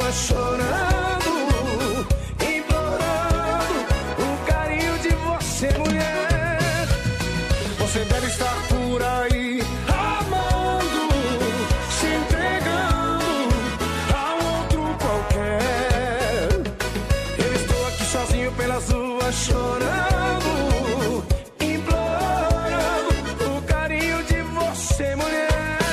rua chorando, implorando o carinho de você, mulher. Você deve estar por aí amando, se entregando a outro qualquer. Eu estou aqui sozinho pelas ruas chorando, implorando o carinho de você, mulher.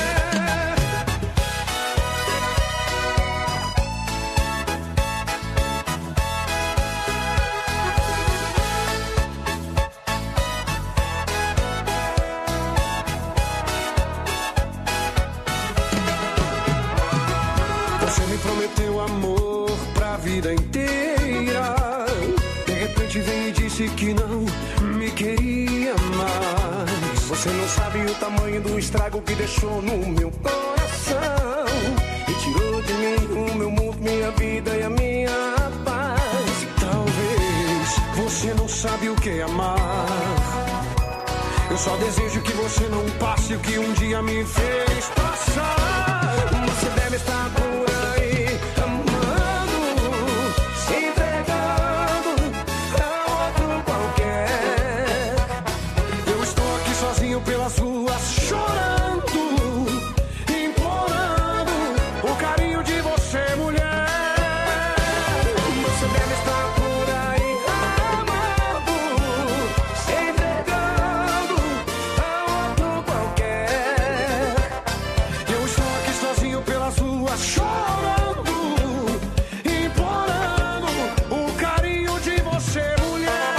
Você me prometeu amor pra vida inteira. De repente veio e disse que não me queria mais. Você não sabe o tamanho do estrago que deixou no meu coração e tirou de mim o meu mundo, minha vida e a minha paz. E talvez você não sabe o que é amar. Eu só desejo que você não passe o que um dia me fez passar. Você deve estar por aí amando, se entregando a outro qualquer. Eu estou aqui sozinho pelas ruas chorando, implorando o carinho de você, mulher. Você deve estar por aí amando, se entregando a outro qualquer. Eu estou aqui sozinho pelas ruas chorando, implorando o carinho de você, mulher.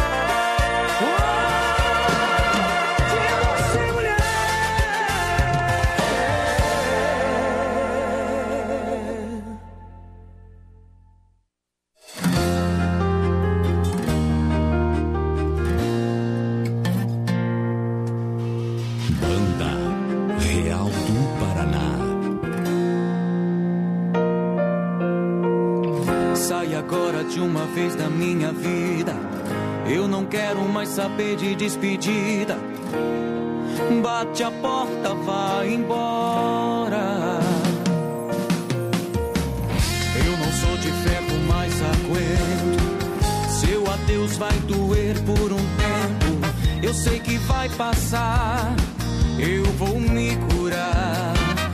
De você, mulher. Banda Real do Paraná. Sai agora de uma vez da minha vida. Eu não quero mais saber de despedida. Bate a porta, vai embora. Eu não sou de ferro, mas aguento. Seu adeus vai doer por um tempo. Eu sei que vai passar. Eu vou me curar.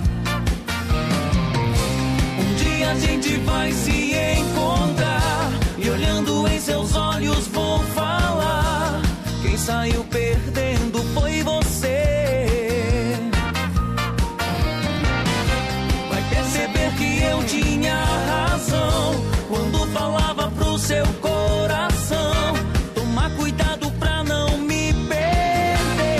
Um dia a gente vai se encontrar e olhando em seus olhos vou falar. Quem saiu perdendo foi você. Vai perceber que eu tinha razão quando falava pro seu coração tomar cuidado pra não me perder.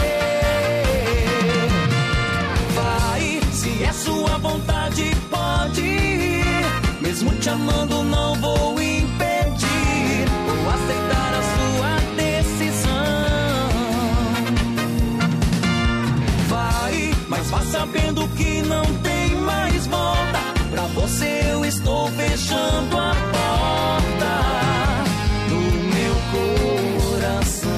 Vai, se é sua vontade pode ir. Mesmo te amando não vou impedir. Vou aceitar a sua decisão. Vai, mas vá sabendo que não tem mais volta. Pra você eu estou fechando a porta do meu coração.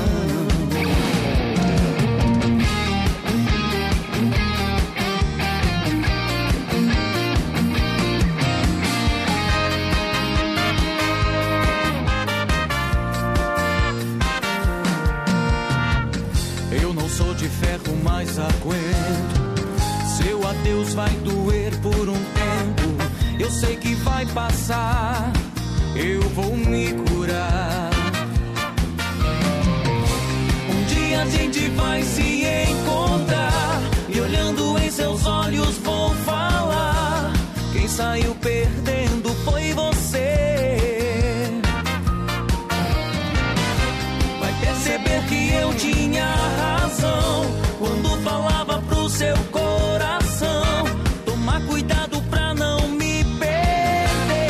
Eu não sou de ferro, mas aguento. Seu adeus vai doer por um tempo. Eu sei que vai passar. Eu vou me curar. Um dia a gente vai se encontrar e olhando em seus olhos vou falar. Quem saiu perdendo foi você. Vai perceber que eu tinha razão quando falava pro seu coração tomar cuidado pra não me perder.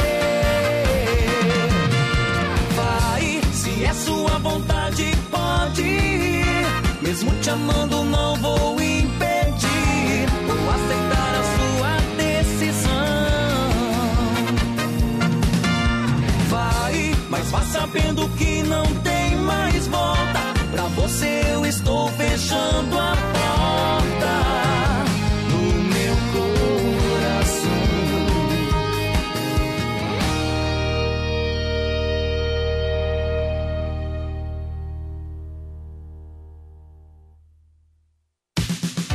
Vai, se é sua vontade pode ir. Mesmo te amando não vou impedir. Vou aceitar a sua decisão. Vai, mas vá sabendo que não tem mais volta. Pra você eu estou fechando a porta do meu coração.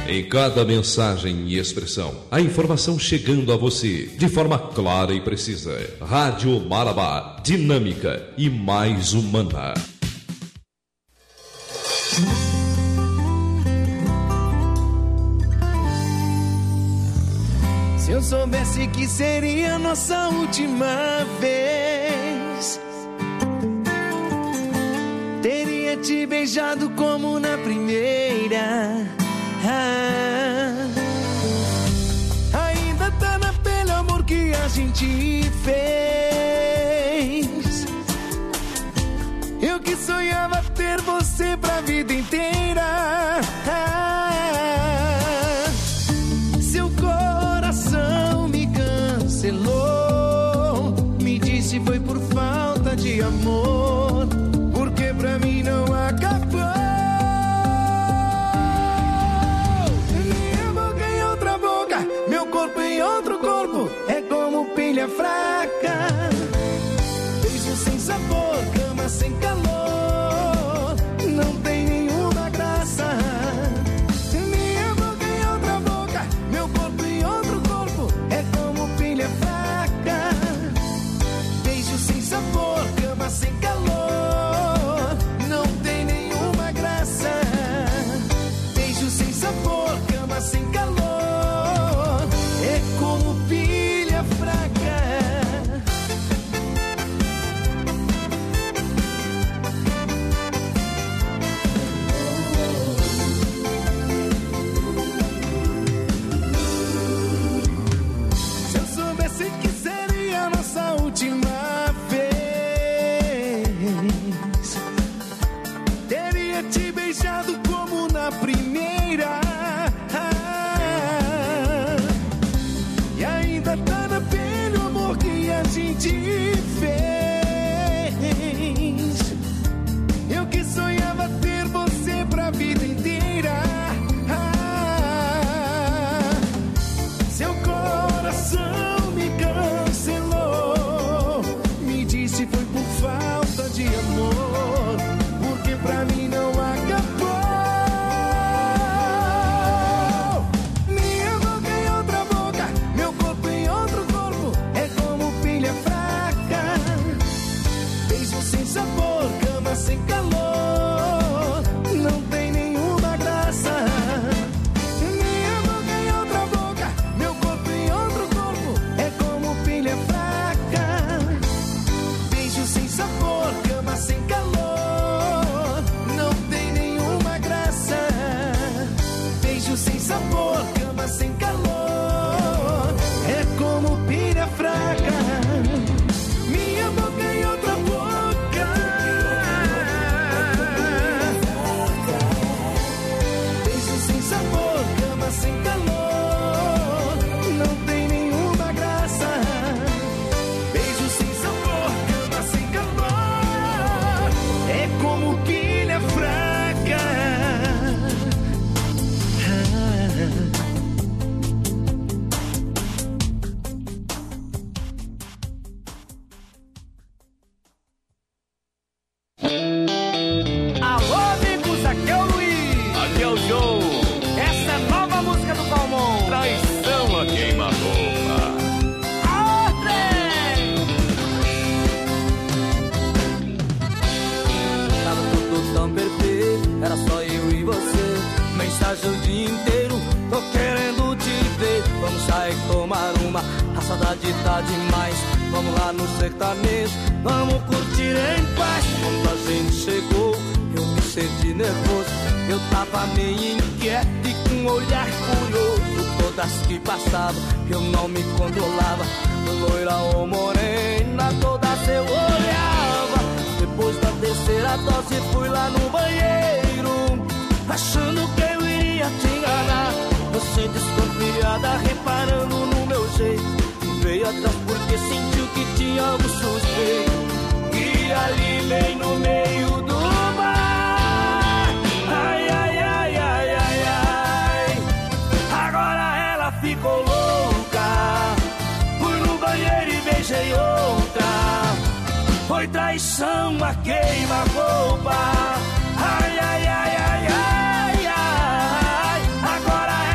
Em cada mensagem e expressão, a informação chegando a você de forma clara e precisa. Rádio Marabá, dinâmica e mais humana. Se eu soubesse que seria a nossa última vez, teria te beijado como na primeira. Ainda tá na pele o amor que a gente fez. Eu que sonhava ter você pra vida inteira. Seu coração me cancelou, me disse foi por falta de amor, porque pra mim não acabou. Minha boca em outra boca, meu corpo em outro corpo, é como pilha fraca. Beijo sem sabor, cama sem calor, não tem nenhuma graça. Minha boca em outra boca, meu corpo em outro corpo, é como pilha fraca. Beijo sem sabor, cama sem calor, não tem nenhuma graça. Beijo sem sabor, cama sem calor, é como pilha fraca. Se eu soubesse que seria a nossa última vez, teria te beijado como na primeira. E ainda tá na pele o amor que a gente fez. Eu que sonhava ter você pra vida inteira. Seu coração me cancelou, me disse foi por falta de amor, porque pra mim não acabou. Minha boca em outra boca, meu corpo em outro corpo, é como pilha fraca. Beijo sem sabor, cama sem calor, não tem nenhuma graça. Minha boca em outra boca, meu corpo em outro corpo, é como pilha fraca. Beijo sem sabor, cama sem calor, não tem nenhuma graça. Beijo sem sabor, cama sem calor, é como pilha fraca. Minha boca em outra boca, beijo sem sabor, cama sem calor, não tem nenhuma graça. Beijo sem sabor, cama sem calor, é como pilha fraca. Alô, amigos, aqui é o Luiz. Aqui é o Joe. Essa é a nova música do Palmon. Traição a queima-roupa. Tava tudo tão perfeito, era só eu e você. Mensagem o dia inteiro, tô querendo te ver. Vamos sair tomar uma, a saudade tá demais. Vamos lá no sertanejo, vamos curtir em paz. Quando a gente chegou, eu me senti nervoso. Eu tava meio inquieto e com um olhar curioso. Todas que passavam, eu não me controlava. Loira ou morena, todas eu olhava. Depois da terceira dose fui lá no banheiro, achando que eu iria te enganar. Você desconfiada, reparando no meu jeito, veio atrás porque sentiu que tínhamos suspeito. E ali bem no meio do bar, ai, ai, ai, ai, ai, ai, agora ela ficou louca. Fui no banheiro e beijei outra. Foi traição a queima-roupa. Ai, ai, ai, ai, ai, ai, agora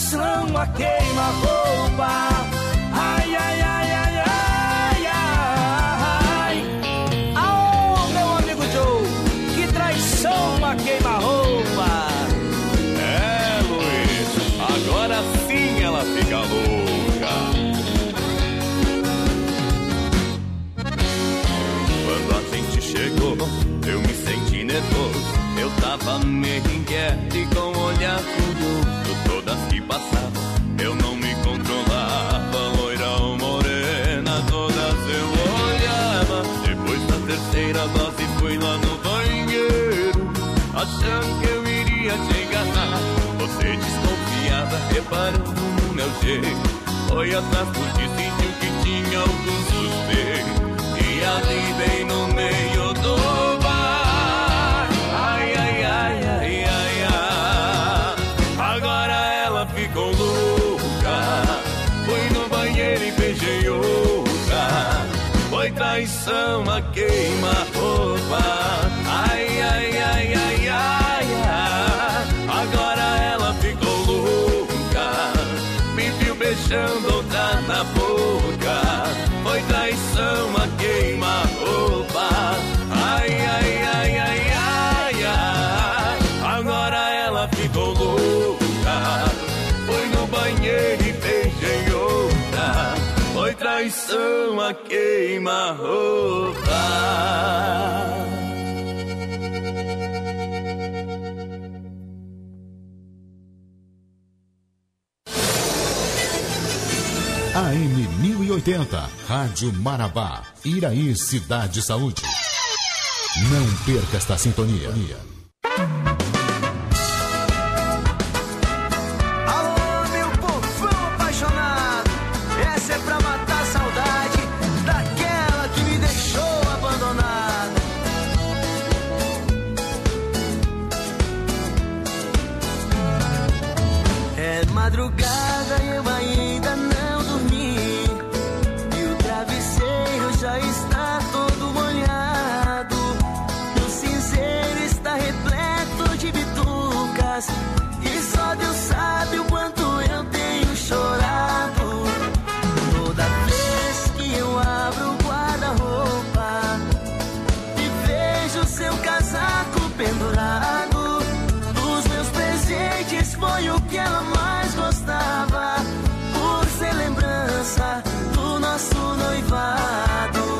traição, a queima-roupa. Ai, ai, ai, ai, ai, ai. Aô, meu amigo Joe, que traição, a queima-roupa. É, Luiz, agora sim ela fica louca. Quando a gente chegou, eu me senti nervoso. Eu tava meio inquieto e com um olhar curioso. Todas que passavam, eu não me controlava. Loira ou morena, todas eu olhava. Depois da terceira dose fui lá no banheiro, achando que eu iria te enganar. Você desconfiada, reparando no meu jeito, foi atrás porque sentiu que tinha algum suspeito. E ali bem no meio do bar. Ai, ai, ai, ai, ai, ai. Agora ela ficou louca. Fui no banheiro e beijei outra. Foi traição, a queima-roupa. Ai, ai, ai, ai, ai, ai. Agora ela ficou louca. Me viu beijando outra na boca. Foi traição, a queima-roupa. Ai, ai, ai, ai, ai, ai. Agora ela ficou louca. Foi no banheiro e beijei outra. Foi traição, a queima-roupa. AM 1080, Rádio Marabá, Iraí, Cidade Saúde. Não perca esta sintonia. Alô, meu povão apaixonado, essa é pra matar a saudade daquela que me deixou abandonado. É madrugada e eu ainda não dormi, e o travesseiro já está todo molhado. O cinzeiro está repleto de bitucas, e só Deus sabe o quanto eu tenho chorado. Toda vez que eu abro o guarda-roupa e vejo seu casaco pendurado, dos meus presentes foi o que ela mais gostava, por ser lembrança do nosso noivado.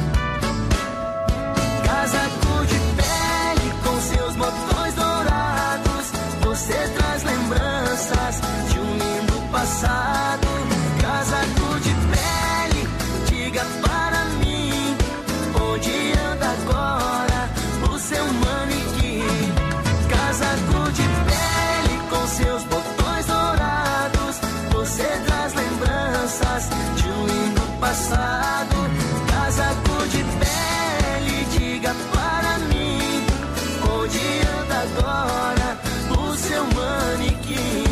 Casaco de pele com seus botões dourados, você traz lembranças de um lindo passado. Casaco de pele, diga para mim, onde anda agora o seu manequim? Casaco de pele com seus botões dourados, você traz lembranças de um lindo passado. Casaco de pele, diga para mim, onde anda agora o seu manequim?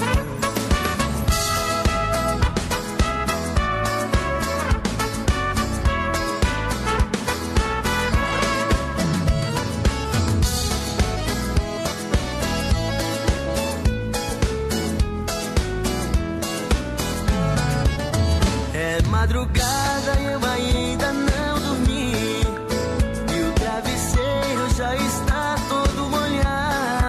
É madrugada e eu ainda não dormi, e o travesseiro já está todo molhado.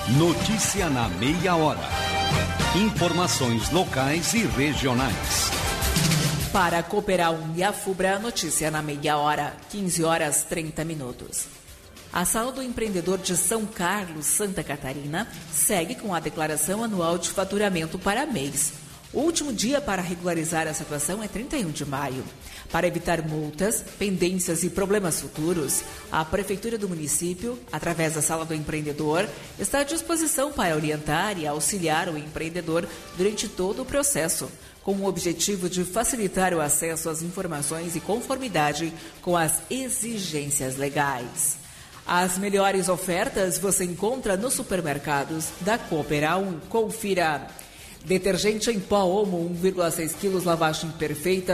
Notícia na meia hora. Informações locais e regionais. Para Cooperar e a FUBRA, notícia na meia hora, 15 horas 30 minutos. A Sala do Empreendedor de São Carlos, Santa Catarina, segue com a declaração anual de faturamento para mês. O último dia para regularizar a situação é 31 de maio. Para evitar multas, pendências e problemas futuros, a Prefeitura do município, através da Sala do Empreendedor, está à disposição para orientar e auxiliar o empreendedor durante todo o processo, com o objetivo de facilitar o acesso às informações e conformidade com as exigências legais. As melhores ofertas você encontra nos supermercados da Cooperar. Confira. Detergente em pó Omo, 1,6 kg, lavagem perfeita,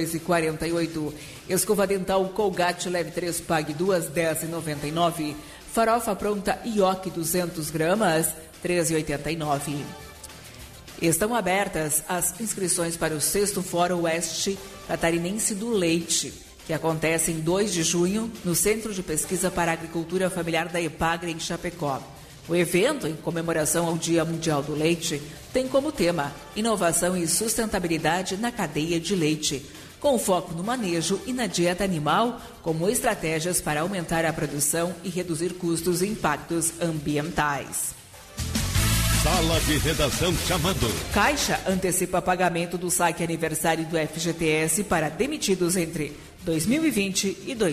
22,48. Escova dental Colgate Leve 3, pague 2, 10,99. Farofa pronta Ioki, 200 gramas, 13,89. Estão abertas as inscrições para o 6º Fórum Oeste Catarinense do Leite, que acontece em 2 de junho no Centro de Pesquisa para a Agricultura Familiar da EPAGRE, em Chapecó. O evento, em comemoração ao Dia Mundial do Leite, tem como tema inovação e sustentabilidade na cadeia de leite, com foco no manejo e na dieta animal, como estratégias para aumentar a produção e reduzir custos e impactos ambientais. Sala de redação chamando. Caixa antecipa pagamento do saque aniversário do FGTS para demitidos entre 2020 e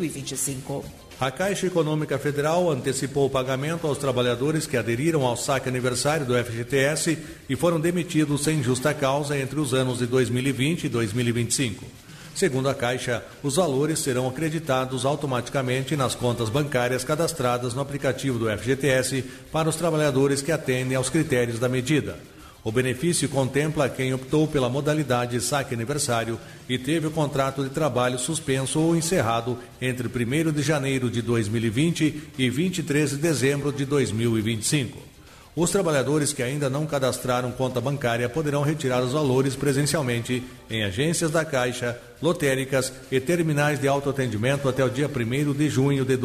2025. A Caixa Econômica Federal antecipou o pagamento aos trabalhadores que aderiram ao saque aniversário do FGTS e foram demitidos sem justa causa entre os anos de 2020 e 2025. Segundo a Caixa, os valores serão acreditados automaticamente nas contas bancárias cadastradas no aplicativo do FGTS para os trabalhadores que atendem aos critérios da medida. O benefício contempla quem optou pela modalidade saque aniversário e teve o contrato de trabalho suspenso ou encerrado entre 1º de janeiro de 2020 e 23 de dezembro de 2025. Os trabalhadores que ainda não cadastraram conta bancária poderão retirar os valores presencialmente em agências da Caixa, lotéricas e terminais de autoatendimento até o dia 1º de junho de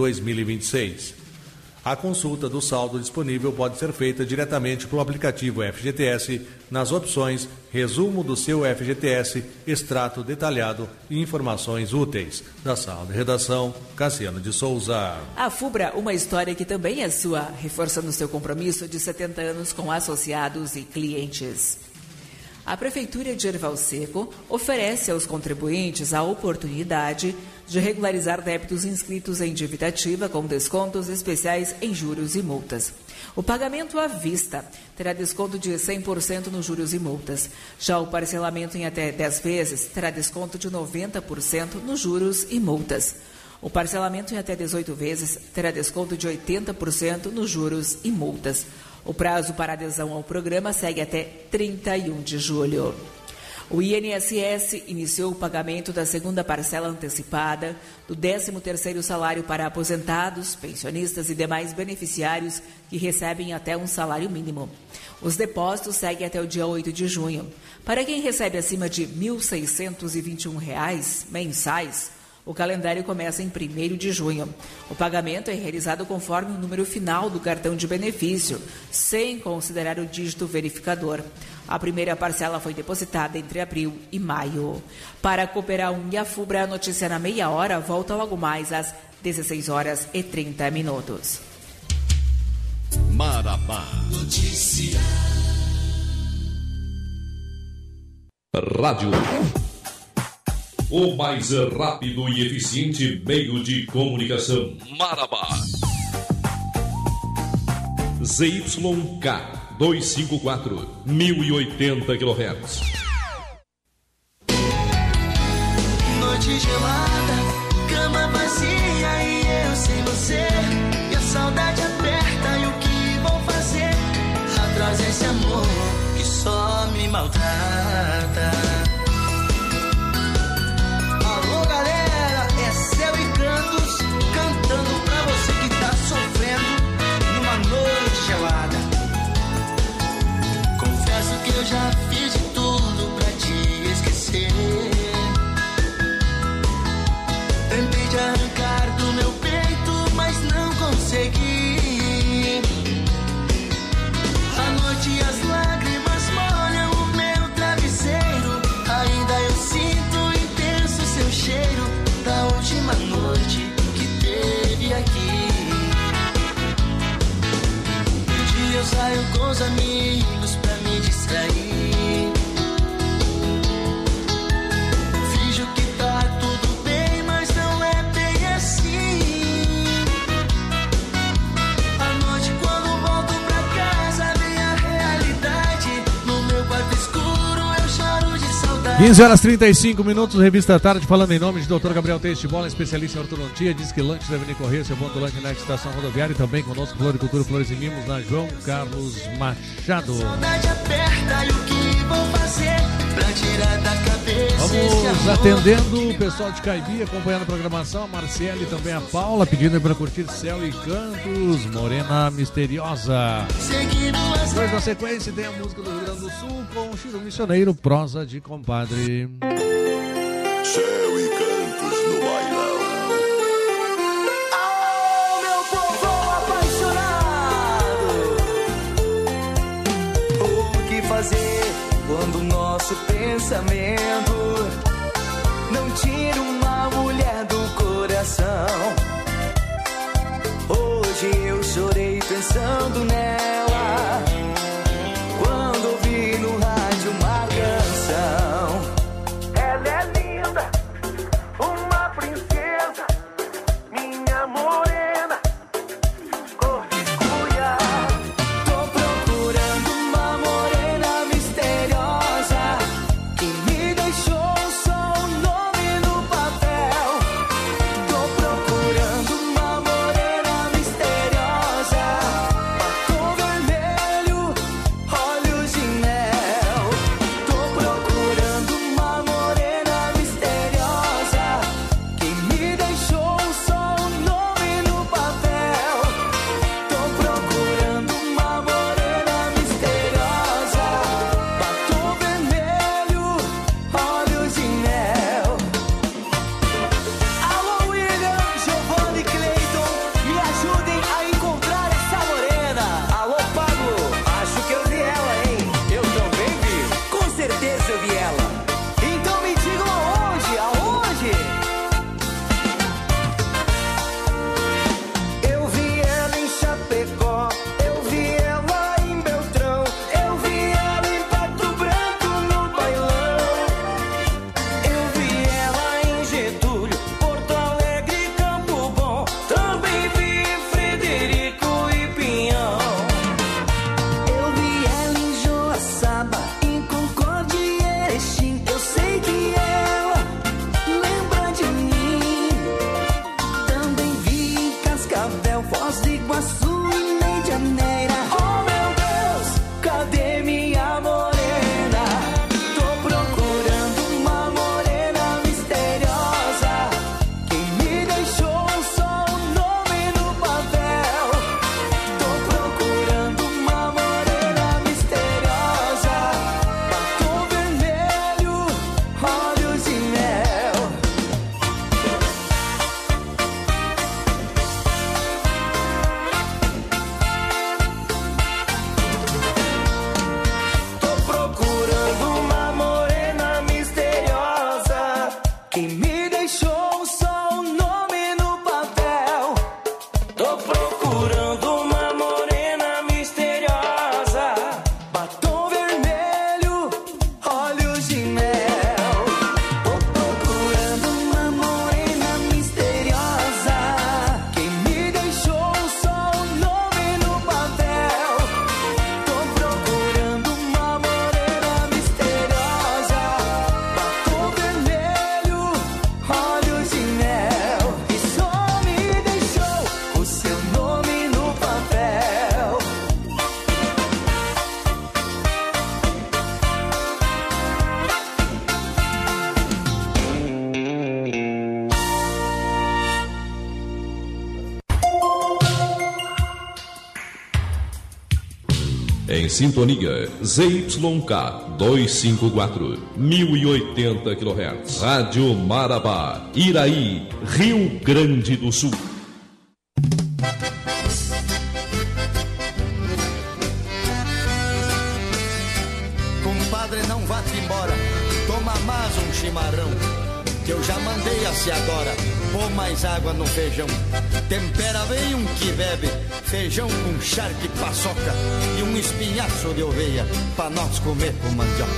2026. A consulta do saldo disponível pode ser feita diretamente pelo aplicativo FGTS nas opções Resumo do seu FGTS, Extrato detalhado e Informações úteis. Da Sala de Redação, Cassiano de Souza. A FUBRA, uma história que também é sua, reforçando seu compromisso de 70 anos com associados e clientes. A Prefeitura de Erval Seco oferece aos contribuintes a oportunidade de regularizar débitos inscritos em dívida ativa com descontos especiais em juros e multas. O pagamento à vista terá desconto de 100% nos juros e multas. Já o parcelamento em até 10 vezes terá desconto de 90% nos juros e multas. O parcelamento em até 18 vezes terá desconto de 80% nos juros e multas. O prazo para adesão ao programa segue até 31 de julho. O INSS iniciou o pagamento da segunda parcela antecipada do 13º salário para aposentados, pensionistas e demais beneficiários que recebem até um salário mínimo. Os depósitos seguem até o dia 8 de junho. Para quem recebe acima de R$ 1.621 mensais, o calendário começa em 1º de junho. O pagamento é realizado conforme o número final do cartão de benefício, sem considerar o dígito verificador. A primeira parcela foi depositada entre abril e maio. Para Cooperar e a FUBRA, a notícia na meia hora volta logo mais às 16h30. Marabá. Notícia. Rádio. O mais rápido e eficiente meio de comunicação. Marabá. ZYK 254, 1080 kHz. Noite gelada, cama vazia e eu sem você. E a saudade aperta, e o que vou fazer? Atrás desse amor que só me maltrata. Alô galera, é Céu e Cantos cantando pra você que tá sofrendo numa noite gelada. Confesso que eu já fiz de tudo pra te esquecer. 15h35, revista Tarde, falando em nome de Dr. Gabriel Teixeira Bola, especialista em ortodontia, diz que lanches devem correr, seu ponto lanche na estação rodoviária, e também conosco Floricultura, Flores e Mimos, na João Carlos Machado. Vamos atendendo o pessoal de Caibi, acompanhando a programação, a Marcele e também a Paula, pedindo para curtir Céu e Cantos, Morena Misteriosa. Depois da sequência tem a música do Rio Grande do Sul com o Chiro Missioneiro, Prosa de Compadre. Céu e Cantos no bailão. Oh, meu povo apaixonado, o que fazer quando o nosso pensamento não tira uma mulher do coração? Hoje eu chorei pensando nela, quando ouvi no rádio uma canção. Ela é linda, uma princesa, minha morena, cor de cuia. Tô procurando uma morena misteriosa, que me deixou só o nome no papel. Tô procurando uma morena misteriosa, batom vermelho, olhos de mel. Tô procurando uma morena misteriosa, que me deixou só o nome no papel. Tô procurando uma morena misteriosa, batom vermelho, olhos de mel. Alô, William, Giovanni, Cleiton, me ajudem a encontrar essa morena. Alô, Pablo, acho que eu vi ela, hein? Eu também vi. Com certeza eu vi ela. Então me digam aonde, aonde? Eu vi ela em Chapecó, eu vi ela em Beltrão, eu vi ela em Pato Branco no bailão. Eu vi ela em Getúlio, Porto Alegre, Campo Bom, também vi em Frederico e Pinhão. Eu vi ela em Joaçaba, em Concórdia e Erechim. Eu sei que ela lembra de mim. Também vi em Cascavel, Foz do Iguaçu e Medianeira. Oh meu Deus, cadê minha morena? Tô procurando uma morena misteriosa, que me deixou só o nome no papel. Tô procurando uma morena misteriosa, batom vermelho, olhos de mel. Tô procurando uma morena misteriosa, que me deixou só o nome no papel. Tô procurando uma morena misteriosa, batom vermelho, olhos de mel. Tô procurando uma morena misteriosa, que me deixou só o nome no papel. Tô procurando uma morena misteriosa, batom vermelho, olhos de mel. E só me deixou o seu nome no papel. Em sintonia, ZYK 254, 1080 kHz. Rádio Marabá, Iraí, Rio Grande do Sul. Compadre, não vá-te embora, toma mais um chimarrão, que eu já mandei assim agora. Pô mais água no feijão, tempera bem um que bebe, feijão com charque, paçoca e um espinhaço de oveia, pra nós comer com mandioca.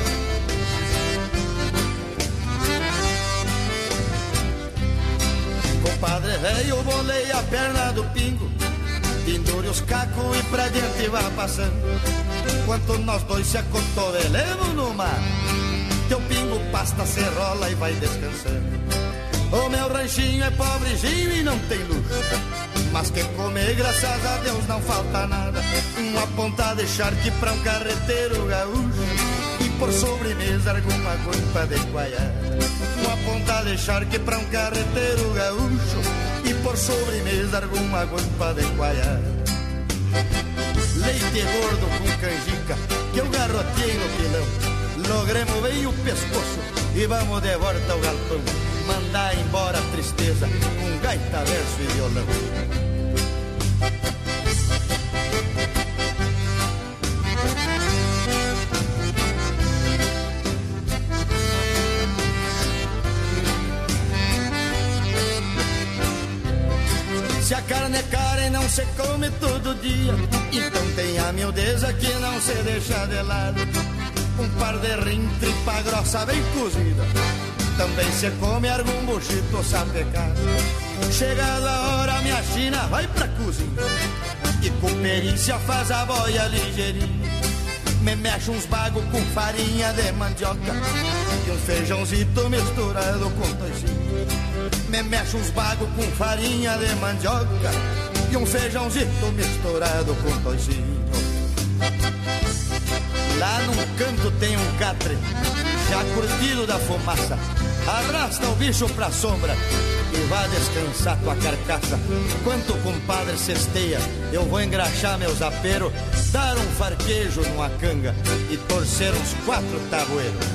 Compadre velho, bolei a perna do pingo, pendure os cacos e pra diante vá passando, enquanto nós dois se acotovelemos no mar. Teu pingo pasta, se rola e vai descansando. O meu ranchinho é pobrezinho e não tem luxo, mas que comer, graças a Deus, não falta nada. Uma pontada de charque pra um carreteiro gaúcho, e por sobremesa alguma guampa de coalhada. Uma pontada de charque pra um carreteiro gaúcho, e por sobremesa alguma guampa de coalhada. Leite gordo com canjica que eu garrotei no pilão, logremos bem o pescoço e vamos de volta ao galpão, mandar embora a tristeza com gaita, verso e violão. Se a carne é cara e não se come todo dia, então tem a miudeza que não se deixa de lado. Um par de rim, tripa grossa bem cozida, também se come algum buchito sapecado. Chegada a hora, minha china vai pra cozinha e com perícia faz a boia ligeirinha. Me mexe uns bagos com farinha de mandioca e um feijãozito misturado com toicinho. Me mexe uns bagos com farinha de mandioca e um feijãozito misturado com toicinho. Lá num canto tem um catre, já curtido da fumaça. Arrasta o bicho pra sombra e vá descansar tua carcaça. Enquanto o compadre cesteia, eu vou engraxar meus aperos, dar um farquejo numa canga e torcer uns 4 tabueiros.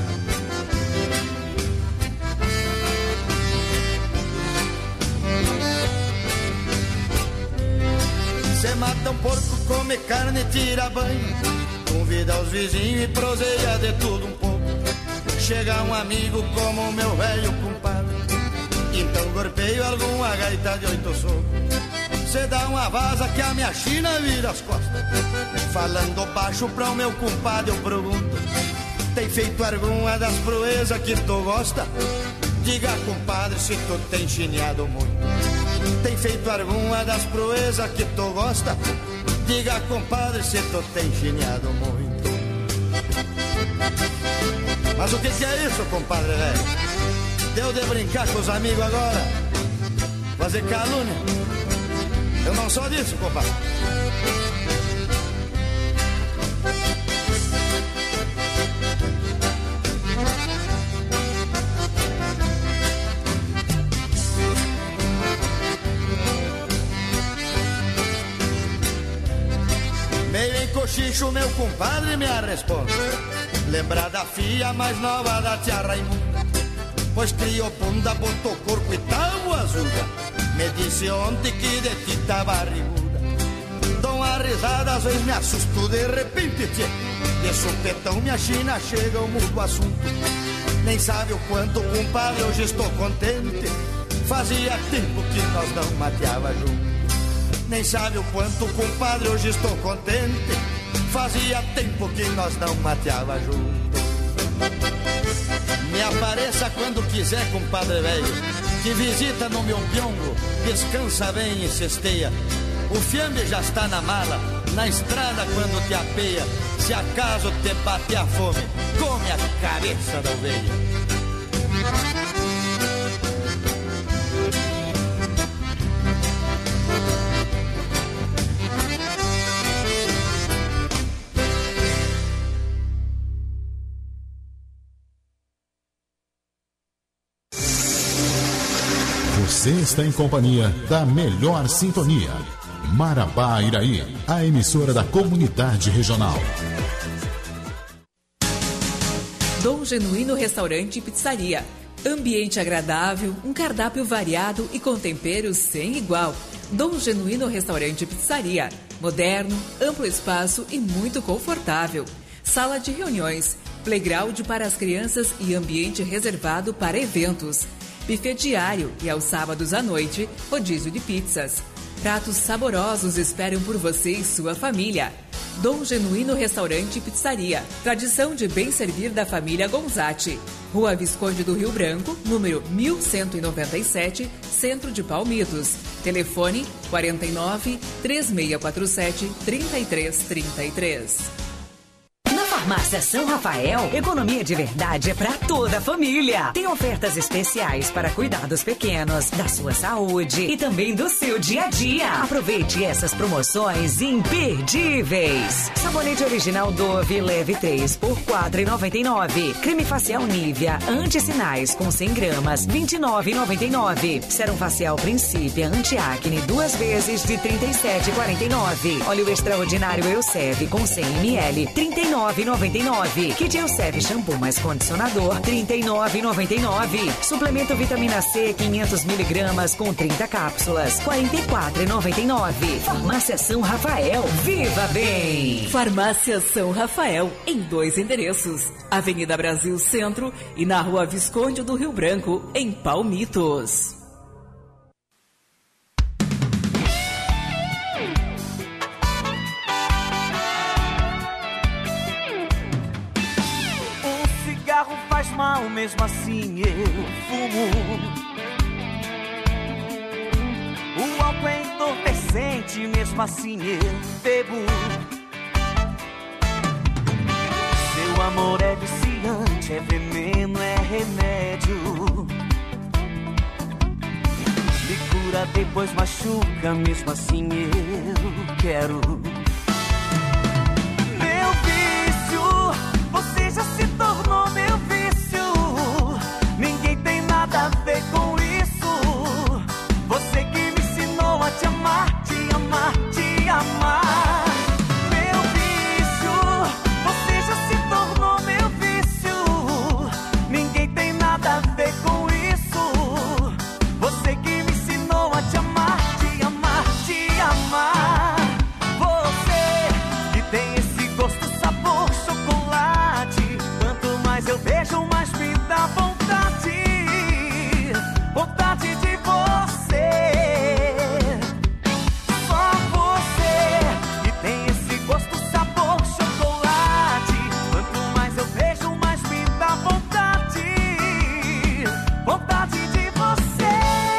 Cê mata um porco, come carne e tira banho, convida os vizinhos e proseia de tudo um pouco. Chega um amigo como o meu velho compadre, então golpeio alguma gaita de 8 socos. Cê dá uma vaza que a minha china vira as costas. Falando baixo pra o meu compadre eu pergunto: tem feito alguma das proezas que tu gosta? Diga, compadre, se tu tem chineado muito. Tem feito alguma das proezas que tu gosta? Diga, compadre, se tu tem chineado muito. Mas o que é isso, compadre velho? Deu de brincar com os amigos agora? Fazer calúnia? Eu não sou disso, compadre. Meio em cochicho, meu compadre me responde: lembra da filha mais nova da tia Raimunda, pois criou bunda, botou corpo e tava azuda. Me disse ontem que de ti tá barriguda. Dou uma risada, às vezes me assusto de repente, tchê. De supetão minha china chega ao mudo assunto. Nem sabe o quanto, compadre, hoje estou contente. Fazia tempo que nós não mateava junto. Nem sabe o quanto, compadre, hoje estou contente. Fazia tempo que nós não mateava junto. Me apareça quando quiser, compadre velho, que visita no meu piongo, descansa bem e cesteia. O fiambre já está na mala, na estrada quando te apeia. Se acaso te bater a fome, come a cabeça da ovelha. Você está em companhia da melhor sintonia. Marabá Iraí, a emissora da comunidade regional. Dom Genuíno Restaurante e Pizzaria. Ambiente agradável, um cardápio variado e com temperos sem igual. Dom Genuíno Restaurante e Pizzaria. Moderno, amplo espaço e muito confortável. Sala de reuniões, playground para as crianças e ambiente reservado para eventos. Buffet diário e aos sábados à noite, rodízio de pizzas. Pratos saborosos esperam por você e sua família. Dom Genuíno Restaurante e Pizzaria. Tradição de bem servir da família Gonzatti. Rua Visconde do Rio Branco, número 1197, Centro de Palmitos. Telefone 49 3647 3333. Farmácia São Rafael, economia de verdade é para toda a família. Tem ofertas especiais para cuidar dos pequenos, da sua saúde e também do seu dia a dia. Aproveite essas promoções imperdíveis. Sabonete original Dove leve 3 por R$ 4,99. Creme facial Nivea anti-sinais com 100 gramas, R$ 29,99. Sérum facial Princípio anti-acne 2 vezes de R$ 37,49. Óleo extraordinário Elseve com 100 ml, R$ 39,99. Kit Elseve shampoo mais condicionador, R$ 39,99. Suplemento vitamina C 500 mg com 30 cápsulas, R$ 44,99. Farmácia São Rafael, viva bem! Farmácia São Rafael, em 2 endereços. Avenida Brasil Centro e na Rua Visconde do Rio Branco, em Palmitos. O cigarro faz mal, mesmo assim eu fumo. O álcool é entorpecente, mesmo assim eu bebo. Seu amor é viciante, é veneno, é remédio. Me cura, depois machuca, mesmo assim eu quero. Meu vício, você já se tornou meu vício. Ninguém tem nada a ver com isso. Você que me ensinou a te amar, te amar, te amar. Meu vício, você já se tornou meu vício. Ninguém tem nada a ver com isso. Você que me ensinou a te amar, te amar, te amar. Você que tem esse gosto, sabor, chocolate. Quanto mais eu vejo, mais me dá vontade. Vontade de você. Só você que tem esse gosto, sabor, chocolate. Quanto mais eu vejo, mais me dá vontade. Vontade de você.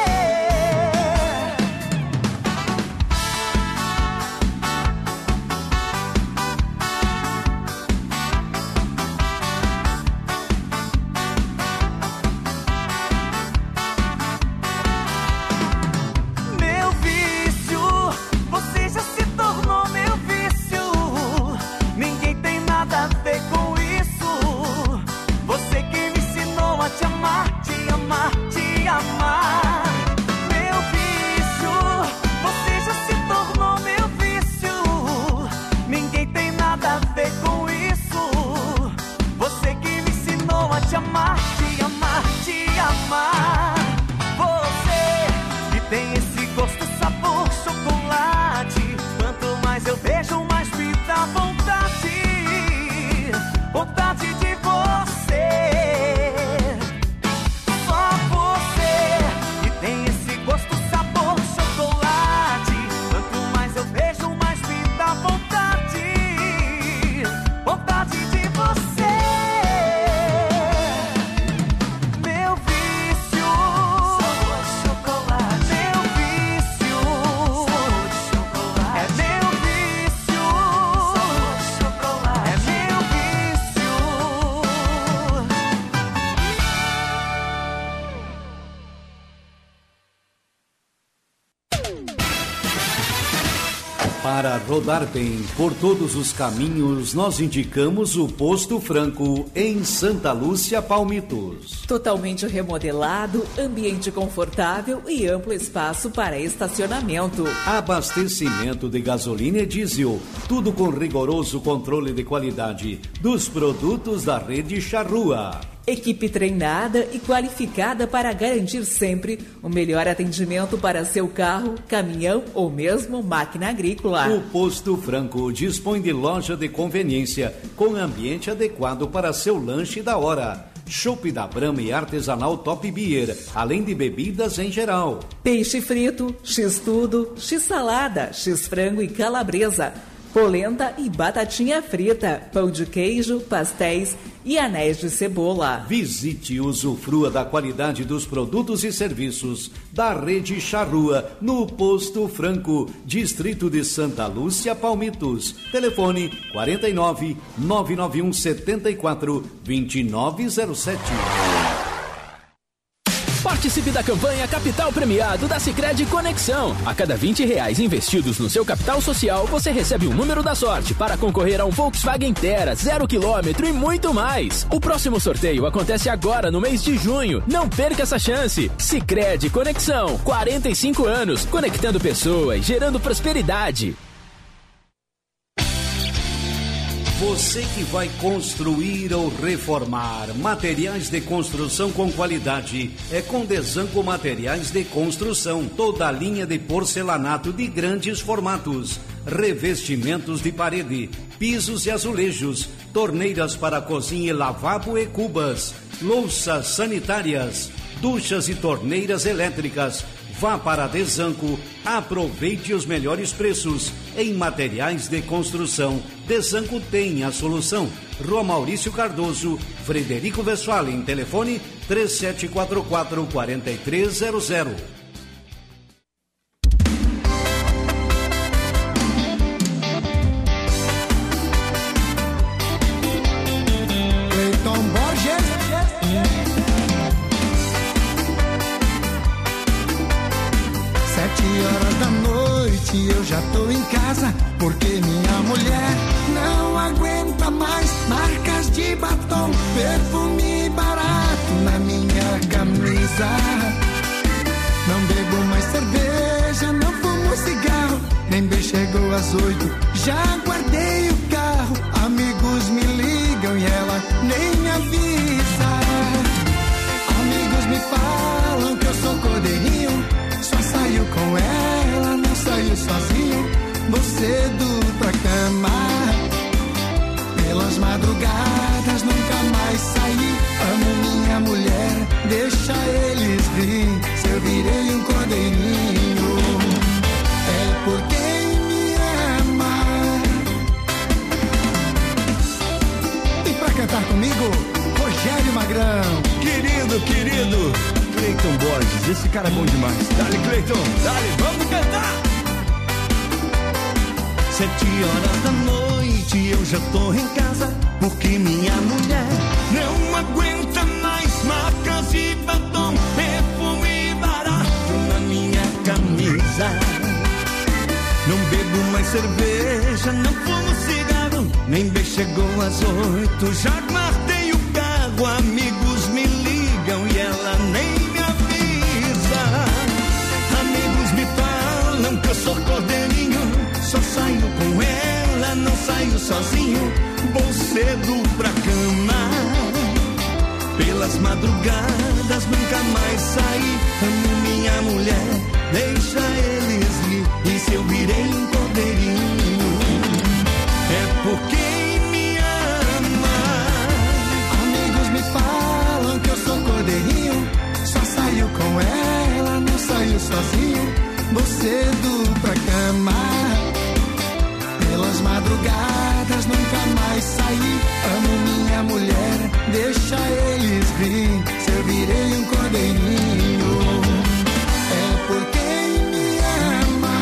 Meu vício, você já se tornou meu vício. Ninguém tem nada a ver com isso. Você que me ensinou a te amar, te amar, te amar. Meu vício, você já se tornou meu vício. Ninguém tem nada a ver com isso. Você que me ensinou a te amar, te amar, te amar. Você que tem esse gosto, sabor, chocolate. Quanto mais eu vejo, mais me dá vontade. Vontade de você. Só você que tem esse gosto, sabor, chocolate. Quanto mais eu vejo, mais me dá vontade. Vontade de você. Meu vício, sabor de chocolate. Meu vício, sabor de chocolate. É meu vício, sabor de chocolate. É meu vício. Para rodar bem por todos os caminhos, nós indicamos o Posto Franco em Santa Lúcia, Palmitos. Totalmente remodelado, ambiente confortável e amplo espaço para estacionamento. Abastecimento de gasolina e diesel, tudo com rigoroso controle de qualidade dos produtos da rede Charrua. Equipe treinada e qualificada para garantir sempre o melhor atendimento para seu carro, caminhão ou mesmo máquina agrícola. O Posto Franco dispõe de loja de conveniência com ambiente adequado para seu lanche da hora. Chopp da Brahma e artesanal Top Beer, além de bebidas em geral. Peixe frito, X-tudo, X-salada, X-frango e calabresa. polenta e batatinha frita, pão de queijo, pastéis e anéis de cebola. Visite e usufrua da qualidade dos produtos e serviços da Rede Charrua, no Posto Franco, Distrito de Santa Lúcia, Palmitos. Telefone 49 991 74 2907. Participe da campanha Capital Premiado da Sicredi Conexão. A cada R$20 investidos no seu capital social, você recebe um número da sorte para concorrer a um Volkswagen Tera 0 km e muito mais. O próximo sorteio acontece agora no mês de junho. Não perca essa chance. Sicredi Conexão, 45 anos, conectando pessoas, gerando prosperidade. Você que vai construir ou reformar, materiais de construção com qualidade é com Desanco Materiais de Construção. Toda a linha de porcelanato de grandes formatos, revestimentos de parede, pisos e azulejos, torneiras para cozinha, lavabo e cubas, louças sanitárias, duchas e torneiras elétricas. Vá para Desanco, aproveite os melhores preços em materiais de construção. Desanco tem a solução. Rua Maurício Cardoso, Frederico Westphalen, telefone 3744-4300. Eu já tô em casa, porque minha mulher não aguenta mais marcas de batom, perfume barato na minha camisa. Não bebo mais cerveja, não fumo cigarro, nem bem chegou às 8, já guardei o carro. Amigos me ligam e ela nem me avisa. Amigos me falam que eu sou cordeirinho, só saio com ela, não saio sozinho, vou cedo pra cama. Pelas madrugadas nunca mais saí, amo minha mulher, deixa eles rir, se eu virei um cordeirinho, é por quem me ama. E pra cantar comigo, Rogério Magrão. Querido Cleiton Borges, esse cara é bom demais. Dale, Cleiton, dale, vamos cantar! 7h eu já tô em casa, porque minha mulher não aguenta mais marcas de batom, perfume barato na minha camisa. Não bebo mais cerveja, não fumo cigarro, nem bem chegou às 8, já guardei o carro. Amigos me ligam e ela nem me avisa. Amigos me falam que eu sou cordeirinho, só saio com ela, não saio sozinho, vou cedo pra cama. Pelas madrugadas nunca mais saí, amo minha mulher, deixa eles rir, e se eu virei um cordeirinho, é porque me ama. Amigos me falam que eu sou cordeirinho, só saio com ela, não saio sozinho, vou cedo pra cama. Pelas madrugadas nunca mais saí, amo minha mulher, deixa eles rir, se eu virei um cordeirinho, é por quem me ama.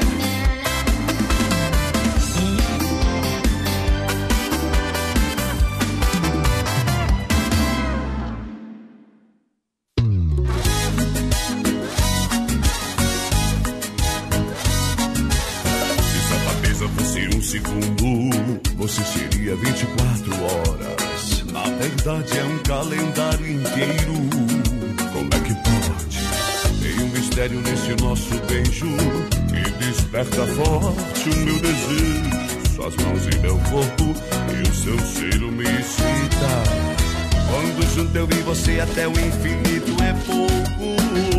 Segundo, você seria 24 horas. Na verdade é um calendário inteiro. Como é que pode? Tem um mistério nesse nosso beijo que desperta forte o meu desejo. Suas mãos e meu corpo e o seu cheiro me excita. Quando junto eu e você até o infinito é pouco.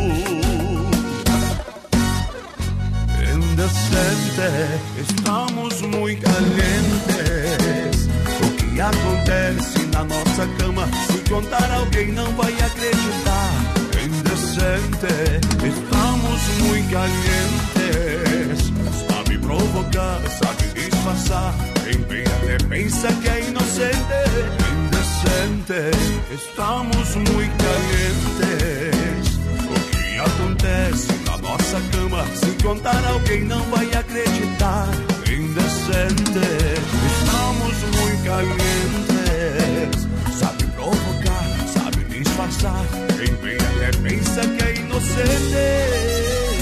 Estamos muito calientes. O que acontece na nossa cama, se contar alguém não vai acreditar. Indecente, estamos muito calientes. Sabe provocar, sabe disfarçar. disfarçar. Quem vem até pensa que é inocente, indecente. Estamos muito calientes. O que acontece na nossa cama, se contar alguém não vai acreditar. Indecente. Estamos muito calientes. Sabe provocar, sabe disfarçar. Quem vem até pensa que é inocente.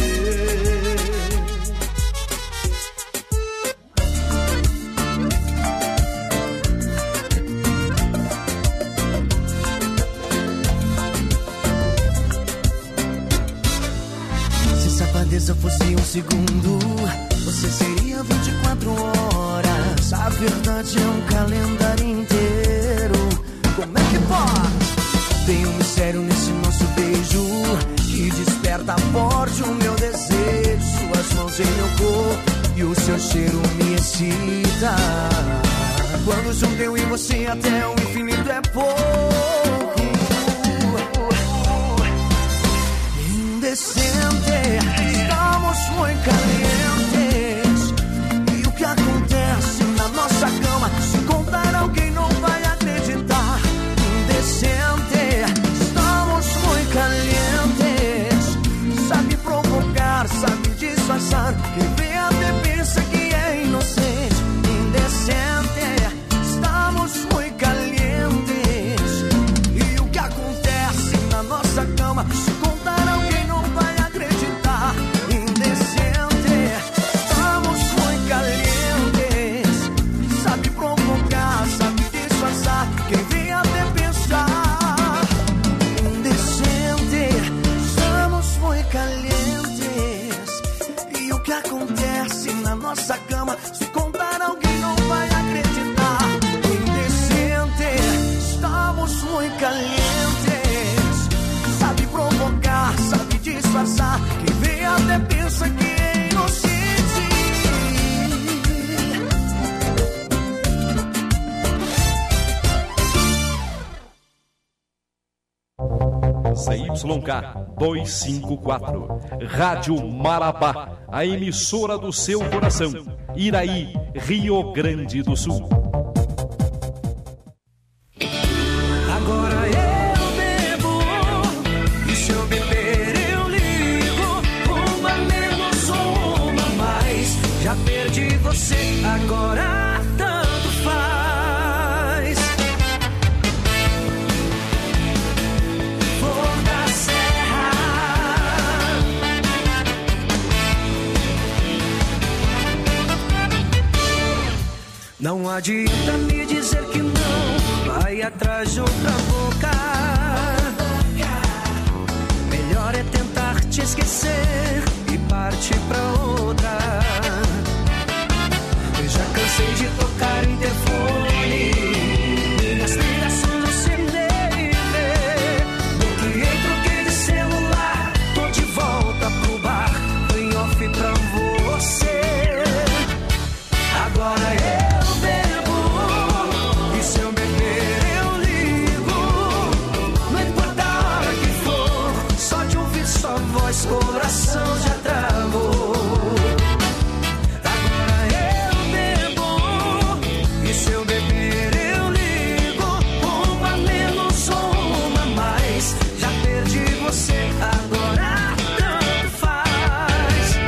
Se fosse um segundo, você seria 24 horas. A verdade é um calendário inteiro. Como é que pode? Tem um mistério nesse nosso beijo que desperta forte o meu desejo. Suas mãos em meu corpo e o seu cheiro me excita. Quando junto eu e você até o infinito é pouco. Indecente. Estamos muito calientes. E o que acontece na nossa cama, se contar alguém não vai acreditar. Indecente. Estamos muito calientes. Sabe provocar, sabe disfarçar. Quem vê até pensa que é inocente. Indecente. Estamos muito calientes. E o que acontece na nossa cama, se contar alguém não vai acreditar. Quem vem até pensar. Indecente. Estamos muito calientes. E o que acontece na nossa cama, se contar alguém não vai acreditar. Indecente. Estamos muito calientes. Sabe provocar, sabe disfarçar. Quem vem até pensa que é inocente. ZYK 254, Rádio Marabá, a emissora do seu coração, Iraí, Rio Grande do Sul. Agora eu bebo, e se eu beber eu ligo. Uma menos ou uma mais, já perdi você, agora tanto faz. Flor da Serra, não adianta me dizer que não, vai atrás de outra boca. Melhor é tentar te esquecer e partir pra outra. Eu já cansei de tocar o interfone, minhas ligações você nem vê. Bloqueei, troquei de celular, tô de volta pro bar, tô em off pra você. Agora eu bebo, e se eu beber eu ligo. Não importa a hora que for, só de ouvir sua voz, coração já travou. Agora eu bebo, e se eu beber eu ligo. Uma menos ou uma mais, já perdi você, agora tanto faz.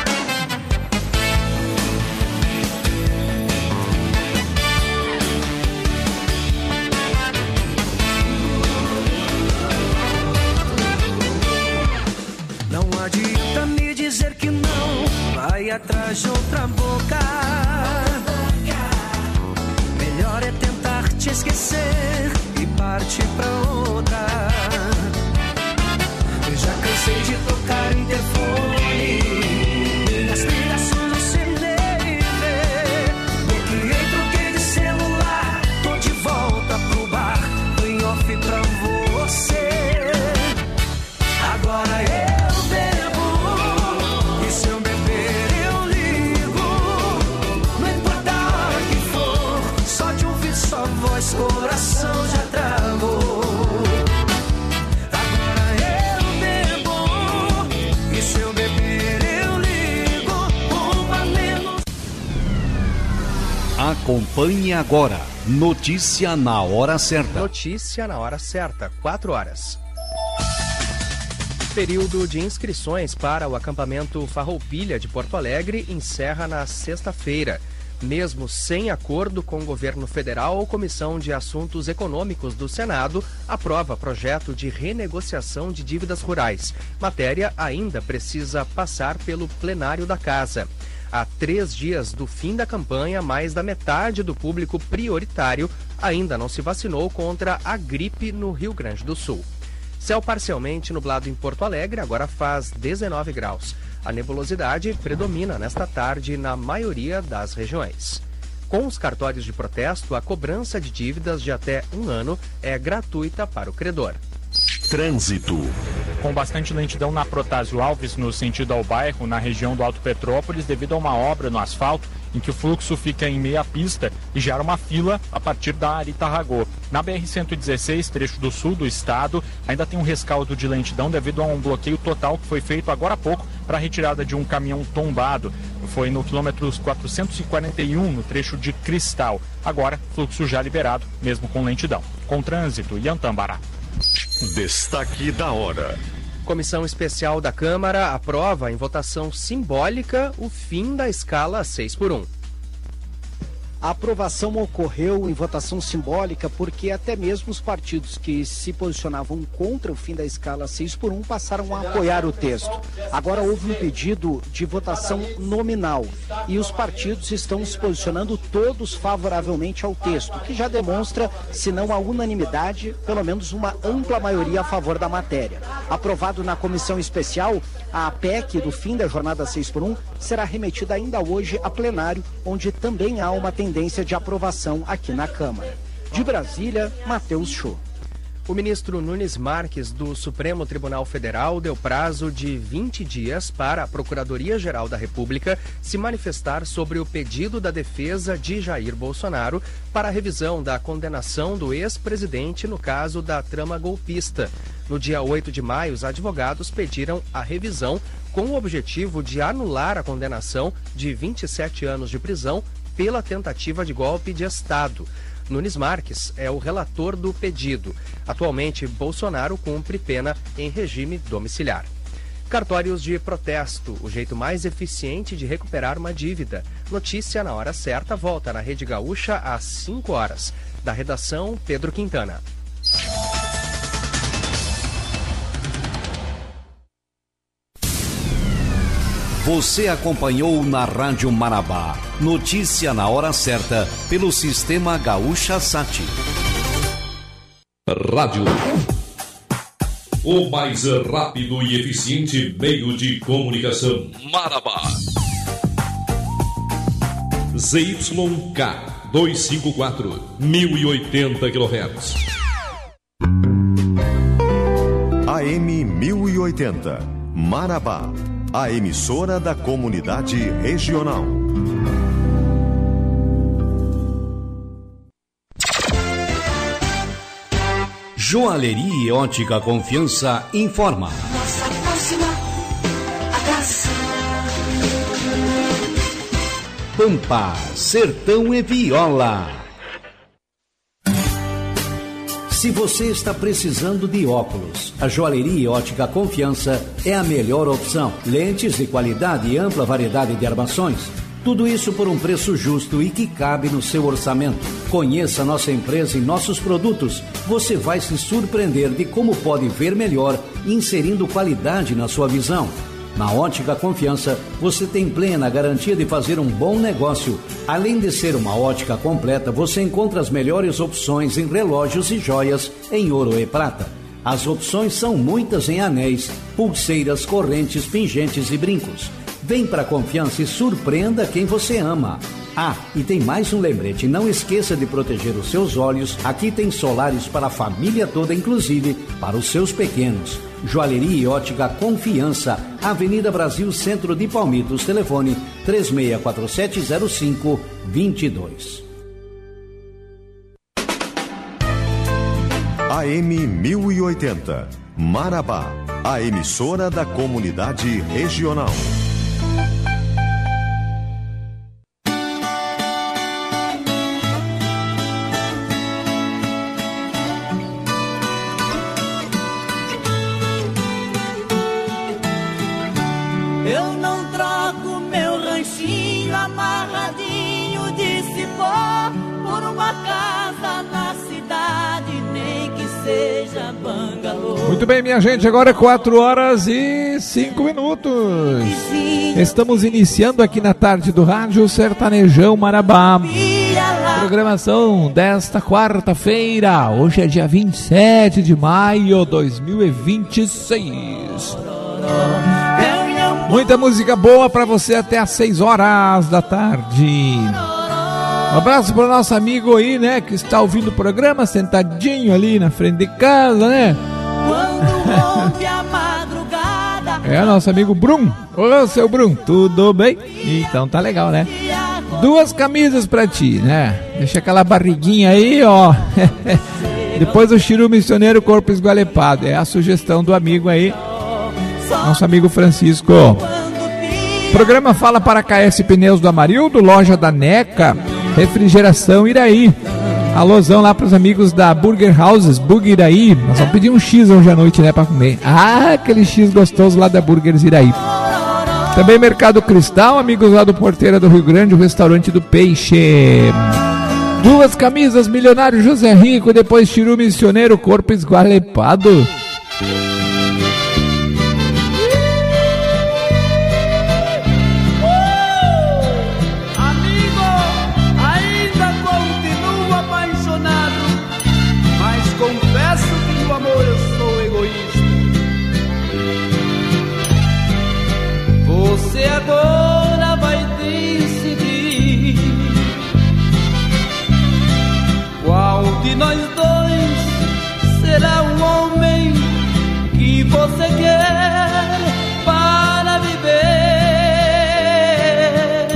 Não adianta me dizer que não, vai atrás de outra boca. Melhor é tentar te esquecer e partir pra outra. Eu já cansei de tocar o interfone, minhas ligações você nem vê. Bloqueei, troquei de celular, tô de volta pro bar, tô em off pra você. Agora eu bebo, e se eu beber eu ligo. Não importa a hora que for, só de ouvir sua voz, coração já travou. Acompanhe agora. Notícia na hora certa. Notícia na hora certa, 4 horas. Período de inscrições para o acampamento Farroupilha de Porto Alegre encerra na sexta-feira. Mesmo sem acordo com o governo federal, a Comissão de Assuntos Econômicos do Senado aprova projeto de renegociação de dívidas rurais. Matéria ainda precisa passar pelo plenário da Casa. Há 3 dias do fim da campanha, mais da metade do público prioritário ainda não se vacinou contra a gripe no Rio Grande do Sul. Céu parcialmente nublado em Porto Alegre, agora faz 19 graus. A nebulosidade predomina nesta tarde na maioria das regiões. Com os cartórios de protesto, a cobrança de dívidas de até 1 ano é gratuita para o credor. Trânsito. Com bastante lentidão na Protásio Alves, no sentido ao bairro, na região do Alto Petrópolis, devido a uma obra no asfalto, em que o fluxo fica em meia pista e gera uma fila a partir da Aritarragô. Na BR-116, trecho do sul do estado, ainda tem um rescaldo de lentidão devido a um bloqueio total que foi feito agora há pouco para a retirada de um caminhão tombado. Foi no quilômetro 441, no trecho de Cristal. Agora, fluxo já liberado, mesmo com lentidão. Com trânsito, Iantambará. Destaque da hora. Comissão Especial da Câmara aprova em votação simbólica o fim da escala 6x1. A aprovação ocorreu em votação simbólica porque até mesmo os partidos que se posicionavam contra o fim da escala 6x1 passaram a apoiar o texto. Agora houve um pedido de votação nominal e os partidos estão se posicionando todos favoravelmente ao texto, que já demonstra, se não a unanimidade, pelo menos uma ampla maioria a favor da matéria. Aprovado na comissão especial, a PEC do fim da jornada 6x1 será remetida ainda hoje a plenário, onde também há uma tendência de aprovação aqui na Câmara. De Brasília, Matheus Show. O ministro Nunes Marques, do Supremo Tribunal Federal, deu prazo de 20 dias para a Procuradoria-Geral da República se manifestar sobre o pedido da defesa de Jair Bolsonaro para a revisão da condenação do ex-presidente no caso da trama golpista. No dia 8 de maio, os advogados pediram a revisão com o objetivo de anular a condenação de 27 anos de prisão pela tentativa de golpe de Estado. Nunes Marques é o relator do pedido. Atualmente, Bolsonaro cumpre pena em regime domiciliar. Cartórios de protesto, o jeito mais eficiente de recuperar uma dívida. Notícia na hora certa, volta na Rede Gaúcha às 5 horas. Da redação, Pedro Quintana. Você acompanhou na Rádio Marabá. Notícia na hora certa, pelo Sistema Gaúcha Sat. Rádio. O mais rápido e eficiente meio de comunicação. Marabá. ZYK 254, 1080 kHz. AM 1080, Marabá. A emissora da comunidade regional. Joalheria e Ótica Confiança informa. Nossa próxima atração. Pampa, Sertão e Viola. Se você está precisando de óculos, a Joalheria e Ótica Confiança é a melhor opção. Lentes de qualidade e ampla variedade de armações. Tudo isso por um preço justo e que cabe no seu orçamento. Conheça nossa empresa e nossos produtos. Você vai se surpreender de como pode ver melhor, inserindo qualidade na sua visão. Na Ótica Confiança, você tem plena garantia de fazer um bom negócio. Além de ser uma ótica completa, você encontra as melhores opções em relógios e joias em ouro e prata. As opções são muitas em anéis, pulseiras, correntes, pingentes e brincos. Vem para a Confiança e surpreenda quem você ama. Ah, e tem mais um lembrete, não esqueça de proteger os seus olhos. Aqui tem solares para a família toda, inclusive para os seus pequenos. Joalheria e Ótica Confiança, Avenida Brasil, Centro de Palmitos, telefone 36470522. AM 1080, Marabá, a emissora da comunidade regional. Muito bem, minha gente, agora é 4h05. Estamos iniciando aqui na tarde do Rádio Sertanejão Marabá. Programação desta quarta-feira. Hoje é dia 27 de maio de 2026. Muita música boa para você até às 6 horas da tarde. Um abraço para o nosso amigo aí, né, que está ouvindo o programa, sentadinho ali na frente de casa, né? É o nosso amigo Brum. Ô, seu Brum, tudo bem? Então tá legal, né? 2 camisas pra ti, né? Deixa aquela barriguinha aí, ó. Depois o Chiru Missioneiro Corpo Esgualepado. É a sugestão do amigo aí, nosso amigo Francisco. O programa fala para KS Pneus do Amarildo, Loja da Neca, Refrigeração Iraí. Alôzão lá pros amigos da Burger Houses, Burger Iraí. Nós vamos pedir um X hoje à noite, né, pra comer. Ah, aquele X gostoso lá da Burgers Iraí. Também Mercado Cristal, amigos lá do Porteira do Rio Grande, o restaurante do Peixe. 2 camisas, Milionário José Rico, depois Chiru Missioneiro, Corpo Esgualepado. Você agora vai decidir qual de nós dois será o homem que você quer para viver.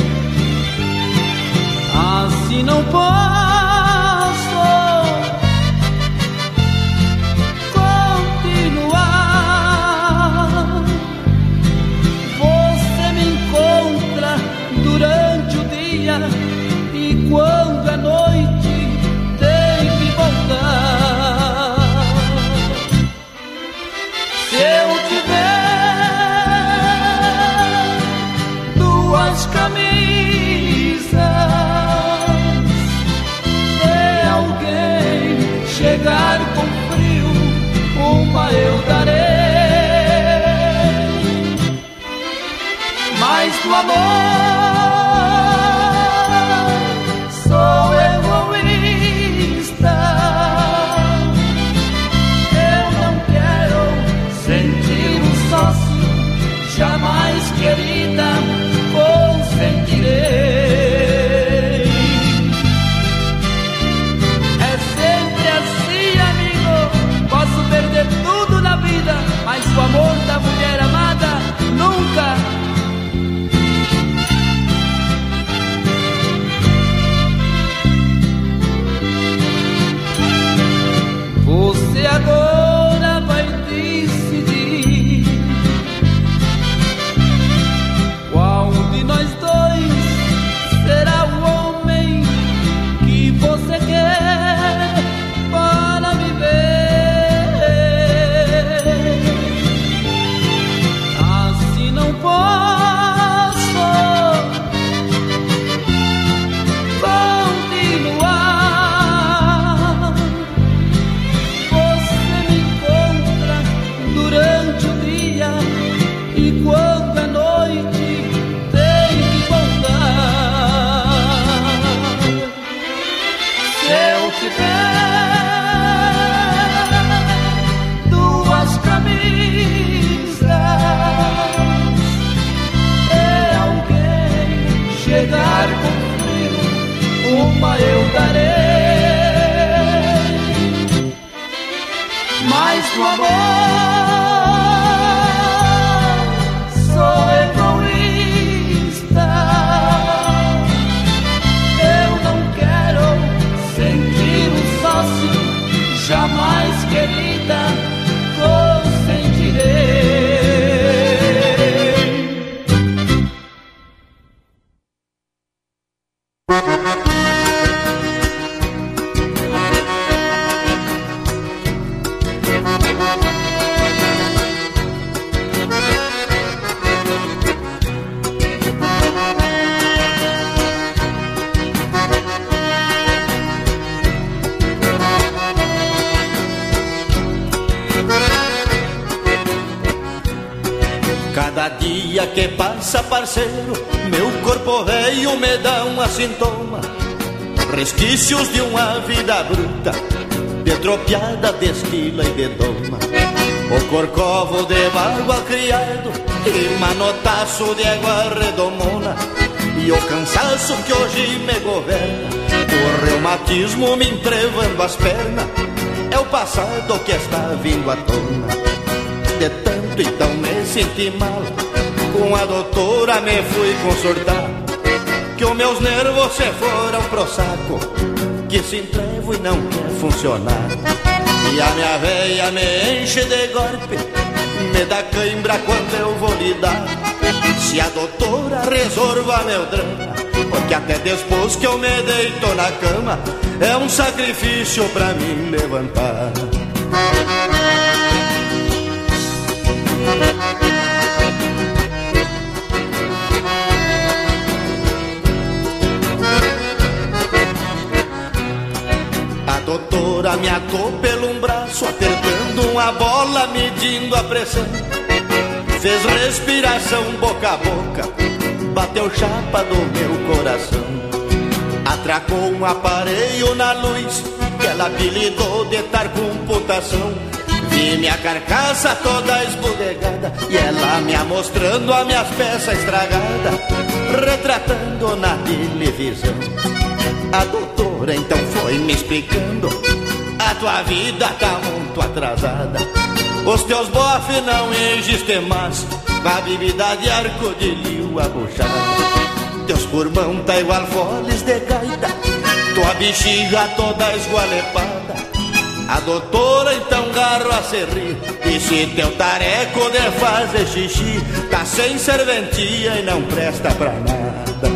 Assim não posso e quando é noite tem que voltar. Se eu tiver 2 camisas, se alguém chegar com frio, uma eu darei. Mas do amor sou egoísta, eu não quero sentir um sócio, jamais, querida, consentirei. É sempre assim, amigo, posso perder tudo na vida, mas o amor da mulher amada nunca. Você agora vai decidir qual de nós dois será o homem que você quer para viver. Assim não posso chegar com frio, uma eu darei. Mas do amor Cada dia que passa, parceiro, meu corpo velho me dá um sintoma. Resquícios de uma vida bruta, de tropiada, de esquila e de doma. O corcovo de barba criado e manotaço de égua redomona. E o cansaço que hoje me governa, o reumatismo me entrevando as pernas. É o passado que está vindo à tona. De tanto então me senti mal, com a doutora me fui consultar, que os meus nervos se foram pro saco, que se entrevo e não quer funcionar. E a minha veia me enche de golpe, me dá cãibra quando eu vou lidar. Se a doutora resolva meu drama, porque até depois que eu me deito na cama, é um sacrifício pra mim levantar. A doutora me atou pelo braço, apertando uma bola, medindo a pressão. Fez respiração boca a boca, bateu chapa do meu coração. Atracou um aparelho na luz, que ela apelidou de tar computação. Vi minha carcaça toda esbudegada, e ela me mostrando as minhas peças estragadas, retratando na televisão. A doutora então foi me explicando: a tua vida tá muito atrasada, os teus bofes não existem mais, a bebida de arco de liu abuchada. Teus pulmão tá igual foles de gaita, tua bexiga toda esgualepada. A doutora então garro a se rir, e se teu tareco de fazer xixi tá sem serventia e não presta pra nada.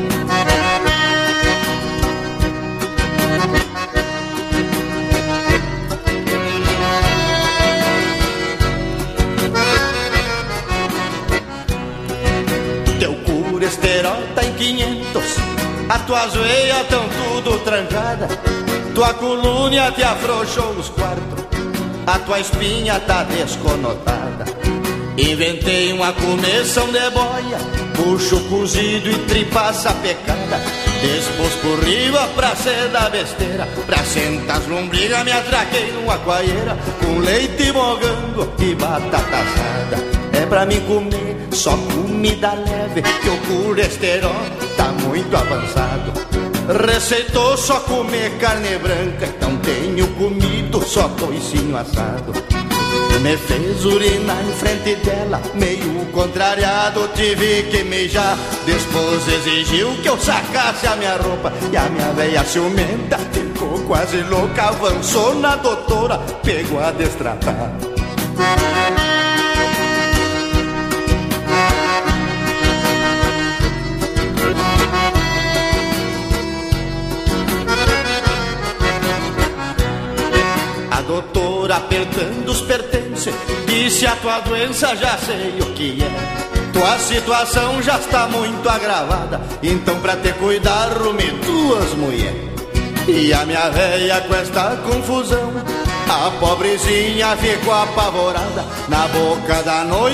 Teu colesterol tá em 500, as tuas veias tão tudo trancadas, tua coluna te afrouxou os quartos, a tua espinha tá desconotada. Inventei uma começão de boia, puxo cozido e tripa sapecada. Depois por riba pra ser da besteira, pra sentar as lombrigas me atraquei numa coaieira, com leite mogango e batata assada. É pra mim comer só comida leve, que o colesterol tá muito avançado. Receitou só comer carne branca, então tenho comido só toicinho assado. Me fez urinar em frente dela, meio contrariado tive que mijar. Depois exigiu que eu sacasse a minha roupa, e a minha veia ciumenta ficou quase louca. Avançou na doutora, pegou a destratar. Doutora apertando os pertences, disse: a tua doença já sei o que é, tua situação já está muito agravada, então pra te cuidar rume duas mulheres. E a minha véia com esta confusão, a pobrezinha ficou apavorada, na boca da noite